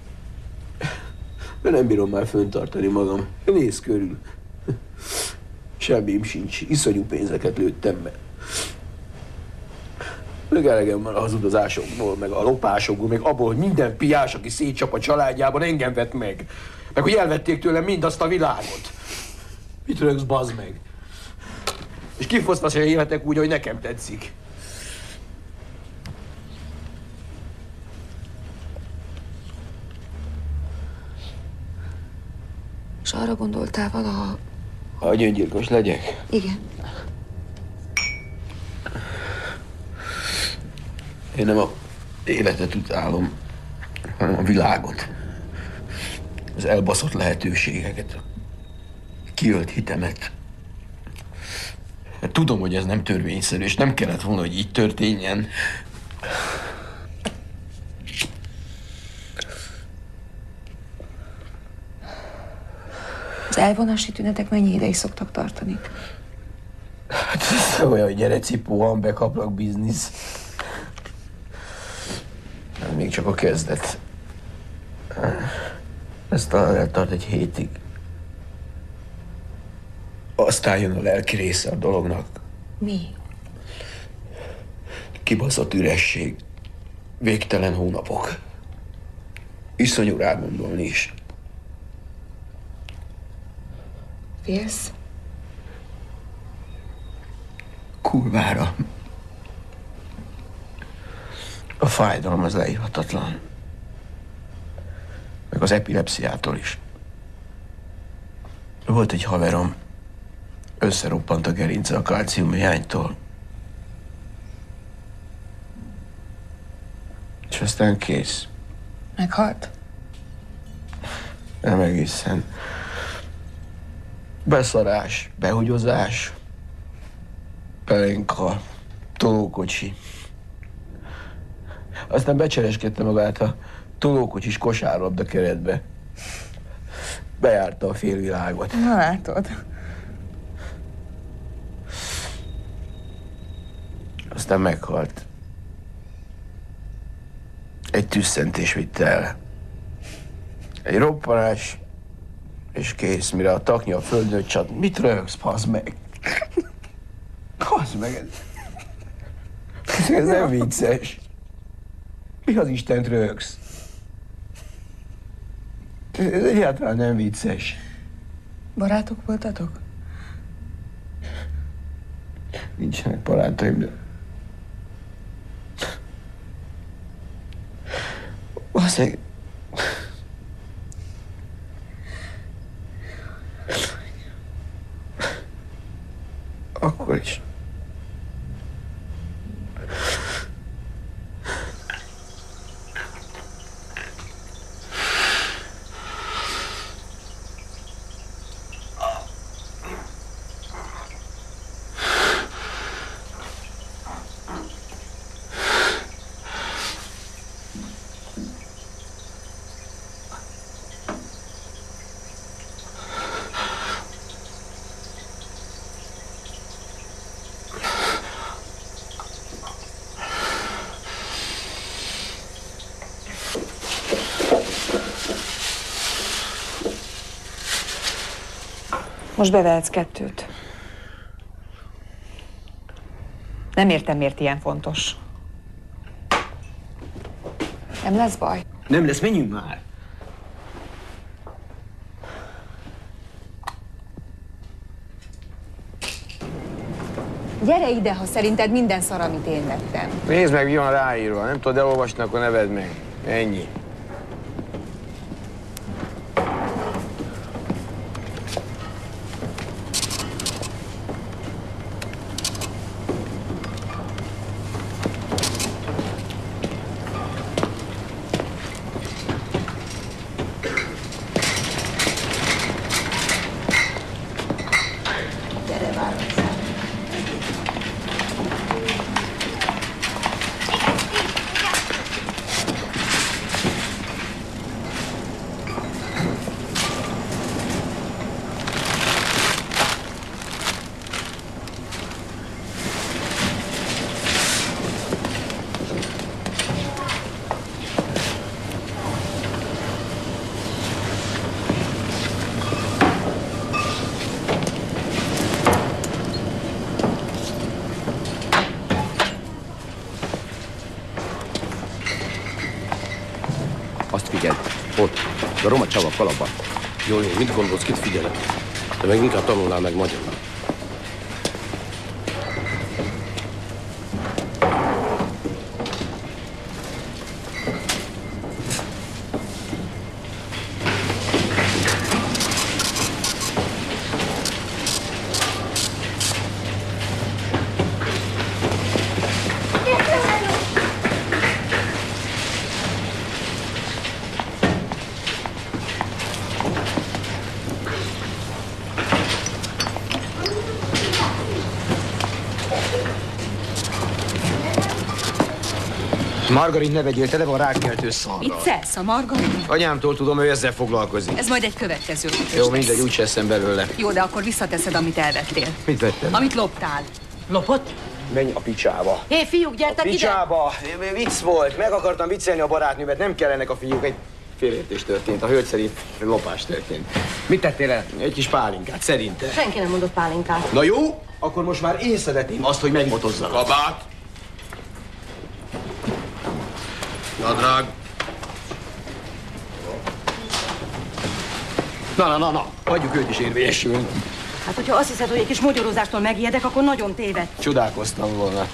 Mert nem bírom már föntartani magam. Nézz körül. Semmim sincs. Iszonyú pénzeket lőttem be. Meg elegem van a hazudozásokból, meg a lopásokból, meg abból, hogy minden piás, aki szétcsap a családjában, engem vett meg. Meg hogy elvették tőlem mindazt a világot. Mit rögsz, bazd meg? És kifosztasz, hogy életek úgy, hogy nekem tetszik. És arra gondoltál valaha... Hogy öngyilkos legyek? Igen. Én nem a életet utálom, hanem a világot. Az elbaszott lehetőségeket, a kiölt hitemet. Tudom, hogy ez nem törvényszerű, és nem kellett volna, hogy így történjen. Az elvonási tünetek mennyi ideig szoktak tartani? Hát ez olyan, hogy gyere cipóan, bekaplak biznisz. Ez még csak a kezdet. Ez talán eltart egy hétig. Aztán jön a lelki része a dolognak. Mi? Kibaszott üresség. Végtelen hónapok. Iszonyú rá gondolni is. Félsz? Kurvára. A fájdalom az leírhatatlan. Meg az epilepsziától is. Volt egy haverom, összeroppant a gerince a kalciumhiánytól. És aztán kész. Meghalt? Nem egészen. Beszarás, behugyozás, pelenka, tolókocsi. Aztán becsereskedte magát a tolókocsis kosárlabda keretbe. Bejárta a félvilágot. Na látod. Aztán meghalt. Egy tüsszentés vitte el. Egy roppanás, és kész, mire a taknya a földön csat. Mit röhögsz, pazd meg? Pazd meg, ez nem vicces. Mi az Istent röhögsz? Ez egyáltalán nem vicces. Barátok voltatok? Nincsenek barátaim, de... Valószínűleg... Akkor is. Most bevehetsz 2. Nem értem, miért ilyen fontos. Nem lesz baj? Nem lesz, menjünk már. Gyere ide, ha szerinted minden szar, amit én vettem. Nézd meg, mi van ráírva. Nem tudod elolvasni, akkor nevedd meg. Ennyi. Azt figyeld, ott, a roma csava kalapban. Jó, mit gondolsz, kit figyelek? De meg inkább tanulnál meg magyarul. Margarit ne vegyél, tele van rákkeltő szarral. Viccelsz a Margarit? Anyámtól tudom, ő ezzel foglalkozik. Ez majd egy következő lépés Jó, lesz. mindegy, úgyse eszem belőle. Jó, de akkor visszateszed, amit elvettél. Mit vettem? Amit loptál. Lopott? Menj a picsába. Hé, fiúk, gyertek ide! Picsába! Vicc volt, meg akartam viccelni a barátnőmet, nem kellenek a fiúk. Egy félértés történt, a hölgy szerint lopás történt. Mit tettél el? Egy kis pálinkát, szerinte. Senki nem mondott pálinkát. Na jó, akkor most már én szeretném azt, hogy megmotozzanak. Kabát! Nadrág! Na, hagyjuk őt is érvényesülni. Hát, hogyha azt hiszed, hogy egy kis magyarozástól megijedek, akkor nagyon téved. Csodálkoztam volna.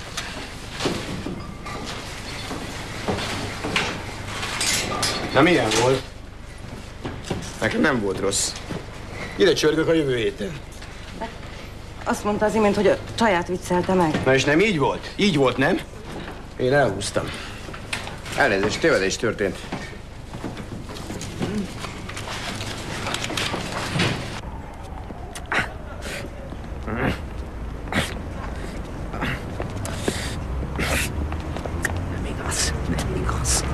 Na, milyen volt? Nekem nem volt rossz. Ide csörgök a jövő héten. Azt mondta az imént, hogy a csaját viccelte meg. Na és nem így volt? Így volt, nem? Én elhúztam. Elnézést, tévedés történt. Nem igaz.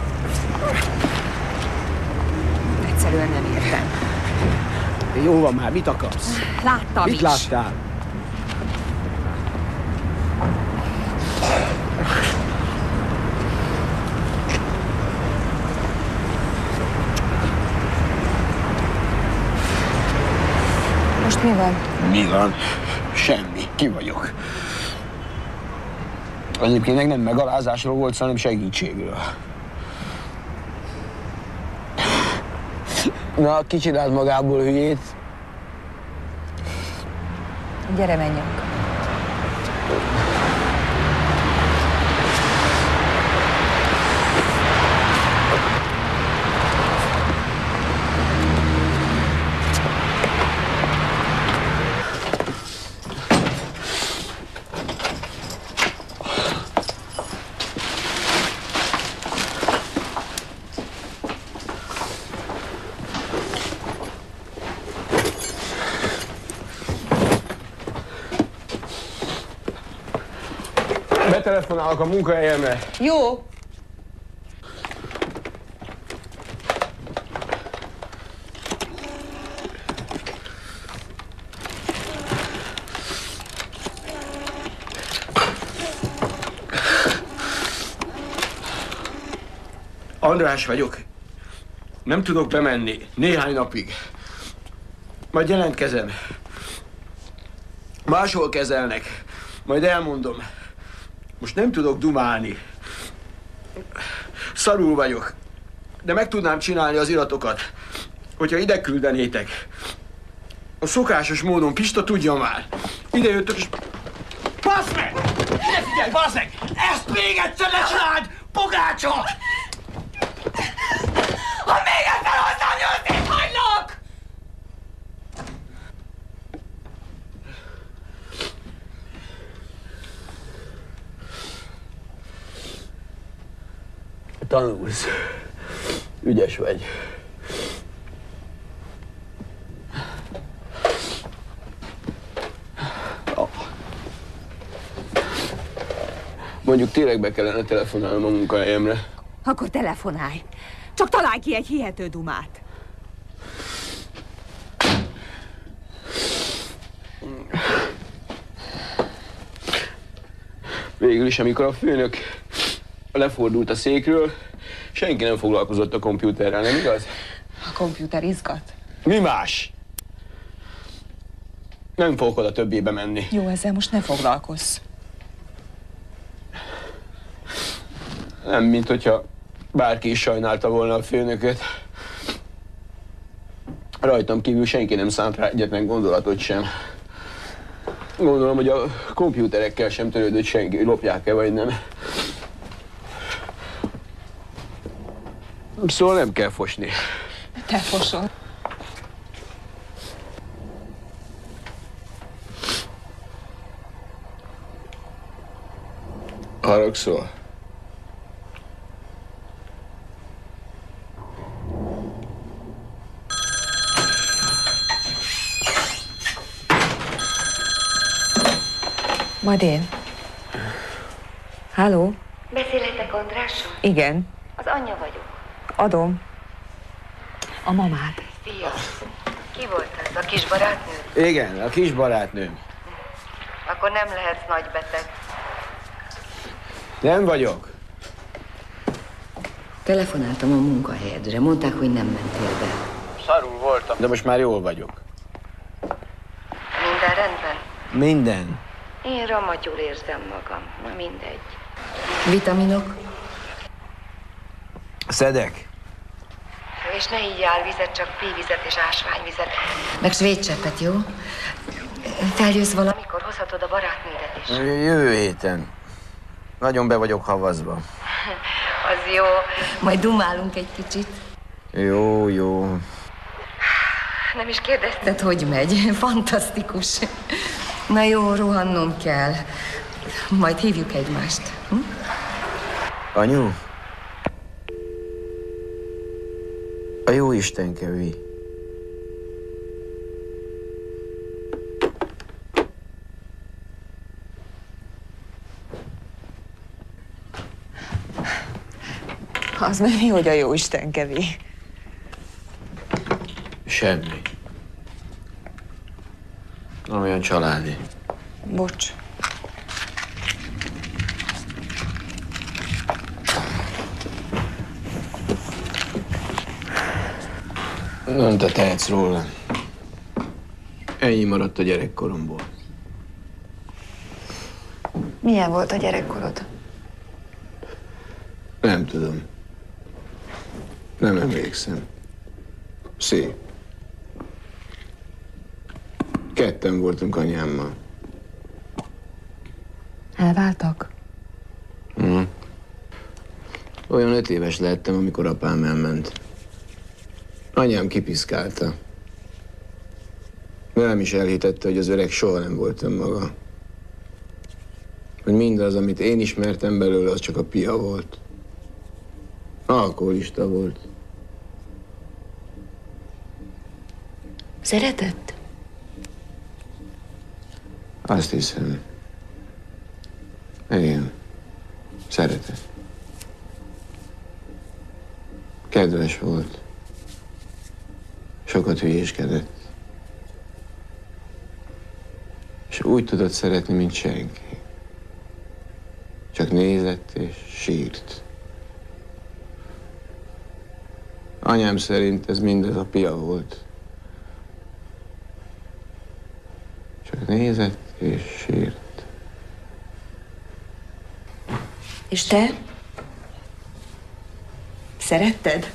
Egyszerűen nem értem. Jó van már, mit akarsz? Láttam Mit is. láttál? Most mi van? Mi van? Semmi. Ki vagyok. Egyébként meg nem megalázásról volt, hanem segítségről. Na, ki csinált magából hülyét? Gyere, menjünk. Betelefonálok a munkahelyemre. Jó. András vagyok. Nem tudok bemenni. Néhány napig. Majd jelentkezem. Máshol kezelnek. Majd elmondom. Most nem tudok dumálni. Szarul vagyok. De meg tudnám csinálni az iratokat, hogyha ide küldenétek. A szokásos módon, Pista tudja már. Ide jöttök és... Bassz meg! Ide figyelj, bassz meg! Ezt még egyszer ne csináld! Pogácsa! Ha még egyszer hozzám jössz, itt hagylak! Tanulsz. Ügyes vagy. Mondjuk tényleg be kellene telefonálnom a munkahelyemre. Akkor telefonálj. Csak találj ki egy hihető dumát. Végül is, amikor a főnök lefordult a székről, senki nem foglalkozott a kompjúterrel, nem igaz? A kompjúter izgat. Mi más? Nem fogok oda többébe menni. Jó, ezzel most ne foglalkozz. Nem, mint hogyha bárki is sajnálta volna a főnököt. Rajtam kívül senki nem szánt rá egyetlen gondolatot sem. Gondolom, hogy a kompjúterekkel sem törődött senki, hogy lopják-e vagy nem. Szóval nem kell fosni. Te fosod. Haragszol? Majd én. Halló? Beszélhetek Andrással? Igen. Az anyja vagyok. Adom. A mamád. Szia. Ki volt ez? A kis barátnő? Igen, a kis barátnőm. Akkor nem lehetsz nagybeteg. Nem vagyok. Telefonáltam a munkahelyedre, mondták, hogy nem mentél be. Szarul voltam, de most már jól vagyok. Minden rendben? Minden. Én ramatyul érzem magam. Na mindegy. Vitaminok? Szedek. És ne így vizet, csak pívizet és ásványvizet. Meg svédcseppet, jó? Feljössz valamikor, Hozhatod a barátnődet is. Jövő héten. Nagyon be vagyok havazva. Az jó. Majd dumálunk egy kicsit. Jó, jó. Nem is kérdezted. Tehát hogy megy? Fantasztikus. Na jó, rohannom kell. Majd hívjuk egymást. Hm? Anyu? A jó Isten kevi. Az meg mi, hogy a jó Isten kevi? Semmi. Olyan családi. Bocs. Nem te tehetsz róla. Ennyi maradt a gyerekkoromból. Milyen volt a gyerekkorod? Nem tudom. Nem emlékszem. Szép. Ketten voltunk anyámmal. Elváltak? Olyan 5 éves lehettem, amikor apám elment. Anyám kipiszkálta. Velem is elhitette, hogy az öreg soha nem volt önmaga. Hogy mindaz, amit én ismertem belőle, az csak a pia volt. Alkoholista volt. Szeretett? Azt hiszem. Igen. Szeretett. Kedves volt. Sokat hülyéskedett. És úgy tudott szeretni, mint senki. Csak nézett és sírt. Anyám szerint ez mindez a pia volt. Csak nézett és sírt. És te? Szeretted?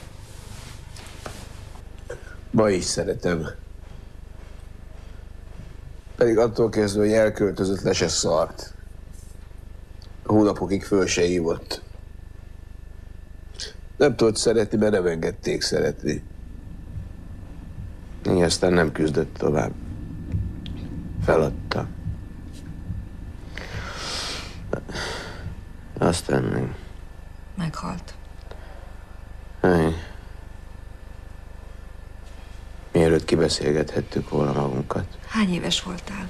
Ma is szeretem. Pedig attól kezdve, hogy elköltözött, le se szart. Hónapokig föl se hívott. Nem tudott szeretni, mert nem engedték szeretni. Így aztán nem küzdött tovább. Feladta. Aztán még... Meghalt. Mielőtt kibeszélgethettük volna magunkat. Hány éves voltál?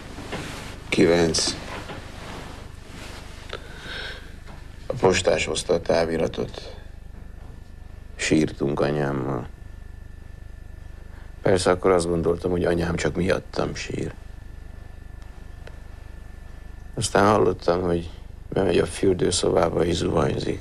9. A postás hozta a táviratot. Sírtunk anyámmal. Persze akkor azt gondoltam, hogy anyám csak miattam sír. Aztán hallottam, hogy bemegy a fürdőszobába és zuhanyzik.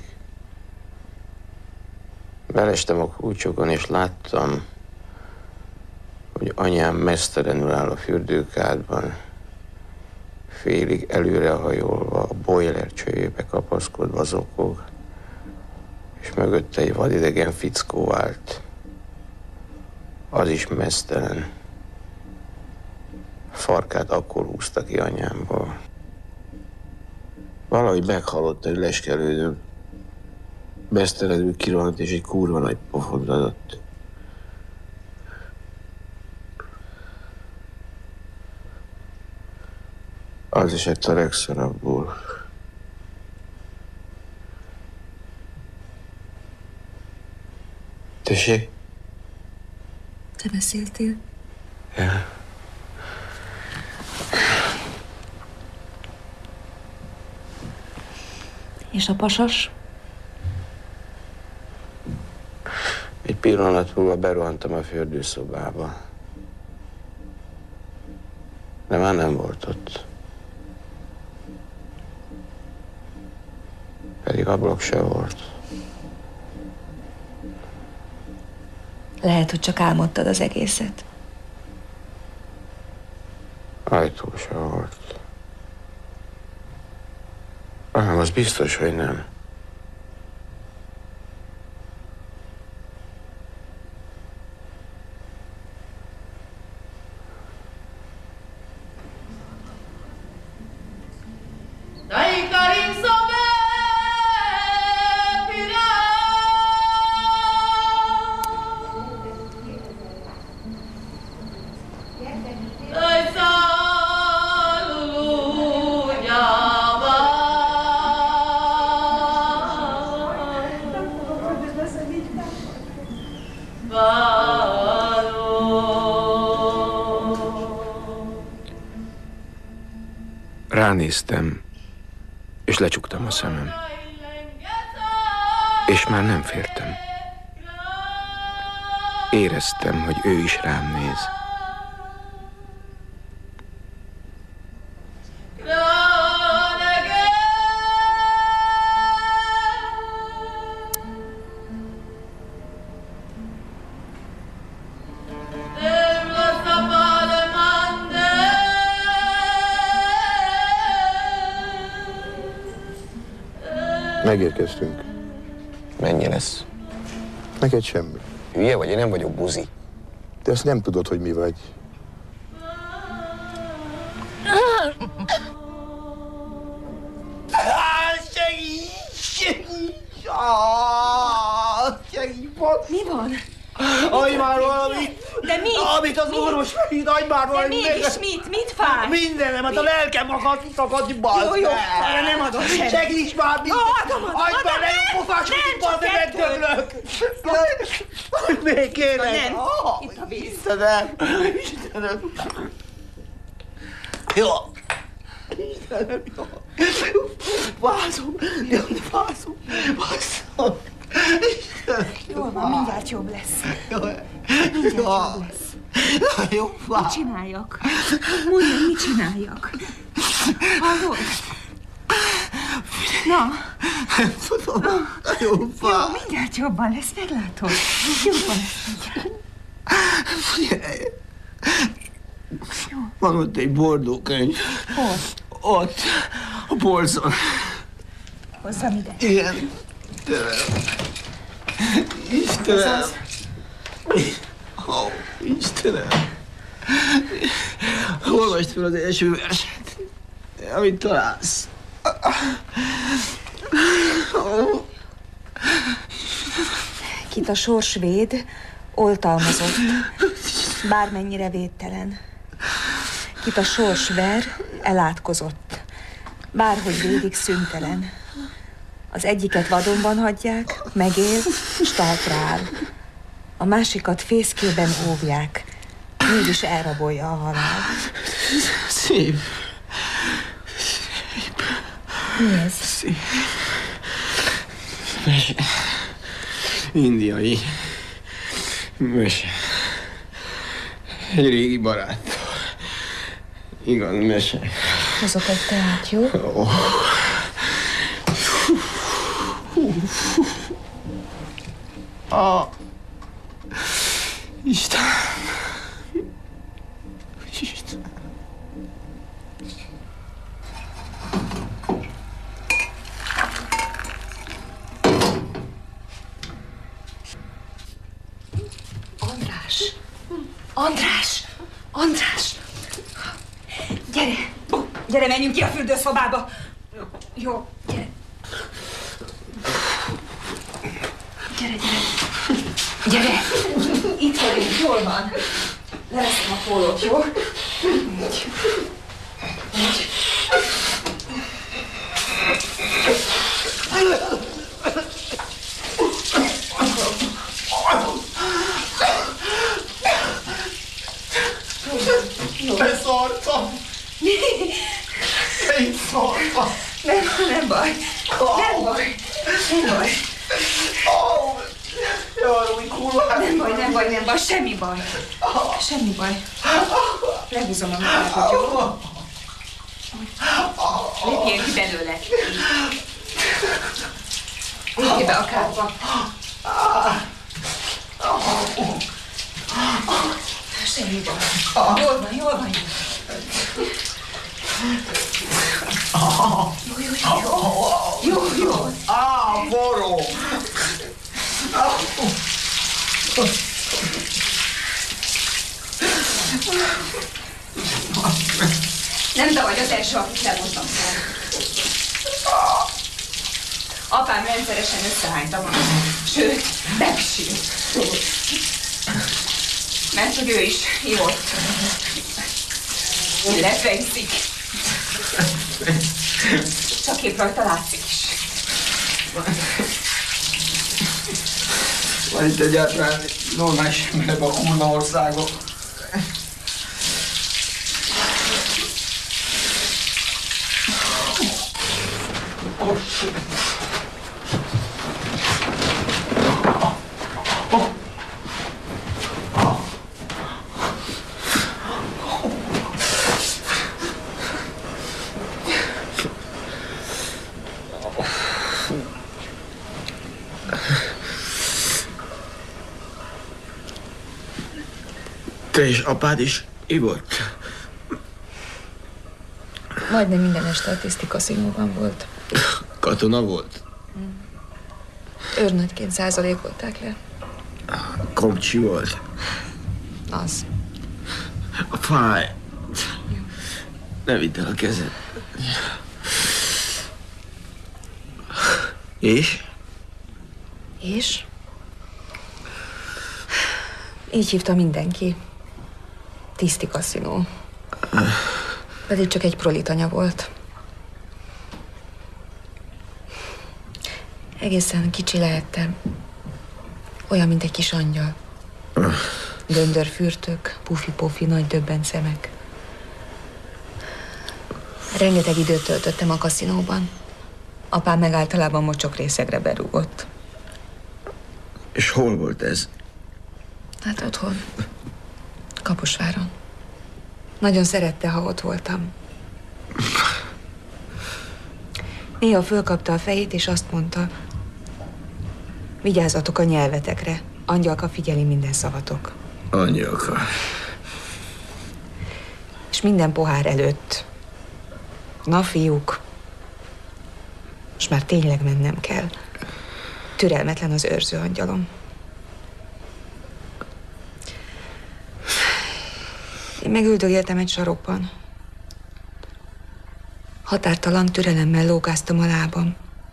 Belestem a kulcsokon és láttam, hogy anyám meztelenül áll a fürdőkádban, félig előrehajolva, a boiler csőjébe kapaszkodva zokog, és mögötte egy vadidegen fickó állt. Az is meztelen. A farkát akkor húzta ki anyámból. Valahogy meghalott, hogy leskelődöm. Meztelenül kirohant, és egy kurva nagy pofont adott. Az esett a legszarabbul. Tessék? Te beszéltél? Ja. És a pasas? Egy pillanat múlva berohantam a fürdőszobába. De már nem volt ott. Pedig ablak se volt. Lehet, hogy csak álmodtad az egészet. Ajtó se volt. Az biztos, hogy nem. Ránéztem, és lecsuktam a szemem. És már nem féltem. Éreztem, hogy ő is rám néz. Megérkeztünk. Mennyi lesz? Neked semmi. Hülye vagy? Én nem vagyok buzi. Te ezt nem tudod, hogy mi vagy. Mi van? Adj már valamit! De mit? Amit az orvos felít, adj már valamit! De mégis mit? Mit fáj? Mindenem, hát a lelkem akar kiszakadni, bazd Jó, meg! erre nem adok semmit. Segíts már mindent! Adom, Adj már, nagyon pofásodik, bazd meg, megdöglök! Adj még, kérlek! Nem, itt a víz. Istenem! Istenem! Jó! Istenem, jó! Fázom! Jani, fázom! Fázom! Jól van, mindjárt jobb lesz. Mindjárt jobb lesz. Jó van. Mit csináljak? Mondj meg, mit csináljak? Hallod? Na? Nem tudom. Jó van. Jó, mindjárt jobban lesz, meglátod. Jobban lesz mindjárt. Jó. Van ott egy bordó könyv. Hol? Ott, a polcon. Hozzam ide. Igen. Istenem. Ó, Istenem. Olvasd fel az első verset, amit találsz. Kit a sors véd, oltalmazott, bármennyire védtelen. Kit a sors ver, elátkozott, bárhogy végig szüntelen. Az egyiket vadonban hagyják, megél, s talpra áll. A másikat fészkében óvják, mégis elrabolja a halál. Szép. Mi ez? Szép. Mese. Indiai mese. Egy régi baráttól. Igaz, mese. Hozok egy teát, jó? Oh. Isten. Isten. András! András! András! Gyere! Gyere, menjünk ki a fürdőszobába! Jó, gyere! Gyere, gyere! Gyere! Itt vagyunk, jól van! Leveszem a pólót, jó? Így. Így. Beszartam! Én szartam! Nem baj. Nem baj. Nem baj. Jaj, úgy kurva! Nem baj. Semmi baj. Semmi baj. Lehúzom a magákat, jó? Lépjél ki belőle. Lépjél be a kádba. Semmi baj. Jól van. Jó. Forró! Nem te vagy az első, akit lehoztam fel. Apám rendszeresen összehányta magát. Sőt, megsírt. Mert hogy ő is ivott. Illetve iszik. Csak épp rajta látszik is. Van itt egyáltalán normális emberebb a kurva országok. Te és apád is ivott? Majdnem minden este a Tiszti kaszinóban volt. Katona volt? Őrnagyként százalékolták le. Komcsi volt? Az. Fáj. Ne vidd el a kezed. És? És? Így hívta mindenki. Tiszti kaszinó. Pedig csak egy prolitanya volt. Egészen kicsi lehettem. Olyan, mint egy kis angyal. Göndörfürtök, pufi-pofi, nagy döbbent szemek. Rengeteg időt töltöttem a kaszinóban. Apám meg általában mocsokrészegre berúgott. És hol volt ez? Hát otthon. Kaposváron. Nagyon szerette, ha ott voltam. Néha fölkapta a fejét, és azt mondta, vigyázzatok a nyelvetekre. Angyalka figyeli minden szavatok. Angyalka. És minden pohár előtt. Na, fiúk, most már tényleg mennem kell. Türelmetlen az őrző angyalom. Én megüldögéltem egy sarokban. Határtalan türelemmel lógáztam a lábam.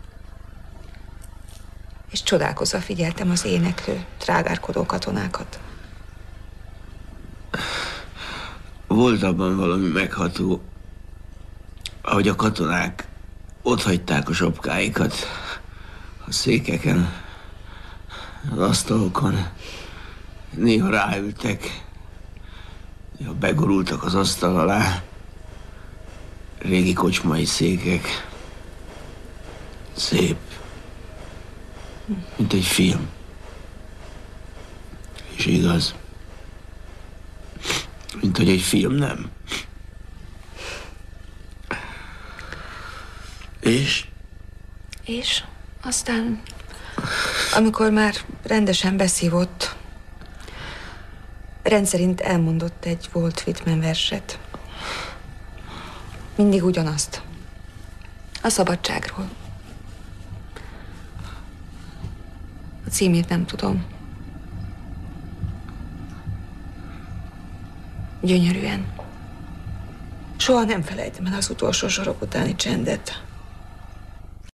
És csodálkozva figyeltem az éneklő, trágárkodó katonákat. Volt abban valami megható, ahogy a katonák otthagyták a sapkáikat a székeken, az asztalokon. Néha ráültek, néha begorultak az asztal alá. Régi kocsmai székek. Szép. Mint egy film. És igaz. Mint hogy egy film, nem? És? És aztán, amikor már rendesen beszívott, rendszerint elmondott egy Walt Whitman verset. Mindig ugyanazt. A szabadságról. A címét nem tudom. Gyönyörűen. Soha nem felejtem el az utolsó sorok utáni csendet.